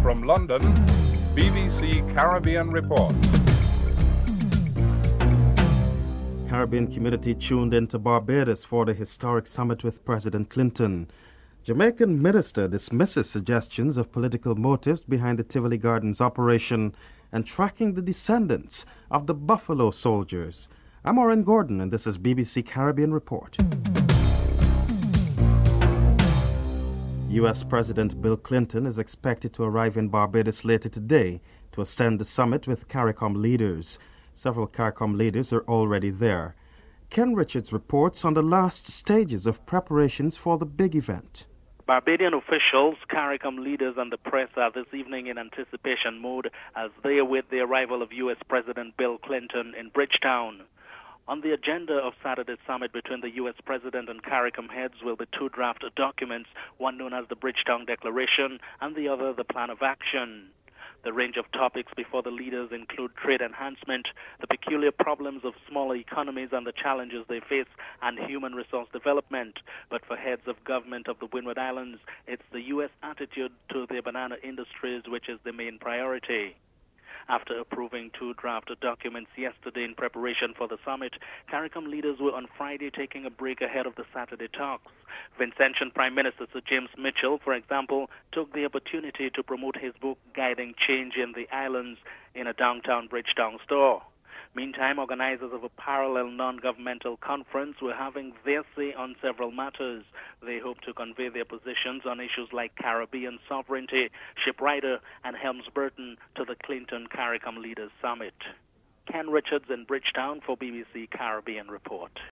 From London, BBC Caribbean Report. Caribbean community tuned into Barbados for the historic summit with President Clinton. Jamaican minister dismisses suggestions of political motives behind the Tivoli Gardens operation and tracking the descendants of the Buffalo Soldiers. I'm Oren Gordon, and this is BBC Caribbean Report. U.S. President Bill Clinton is expected to arrive in Barbados later today to attend the summit with CARICOM leaders. Several CARICOM leaders are already there. Ken Richards reports on the last stages of preparations for the big event. Barbadian officials, CARICOM leaders and the press are this evening in anticipation mode as they await the arrival of U.S. President Bill Clinton in Bridgetown. On the agenda of Saturday's summit between the U.S. President and CARICOM heads will be two draft documents, one known as the Bridgetown Declaration and the other the Plan of Action. The range of topics before the leaders include trade enhancement, the peculiar problems of smaller economies and the challenges they face, and human resource development. But for heads of government of the Windward Islands, it's the U.S. attitude to the banana industries which is the main priority. After approving two draft documents yesterday in preparation for the summit, CARICOM leaders were on Friday taking a break ahead of the Saturday talks. Vincentian Prime Minister Sir James Mitchell, for example, took the opportunity to promote his book Guiding Change in the Islands in a downtown Bridgetown store. Meantime, organizers of a parallel non-governmental conference were having their say on several matters. They hope to convey their positions on issues like Caribbean sovereignty, Shiprider, and Helms-Burton to the Clinton CARICOM Leaders Summit. Ken Richards in Bridgetown for BBC Caribbean Report.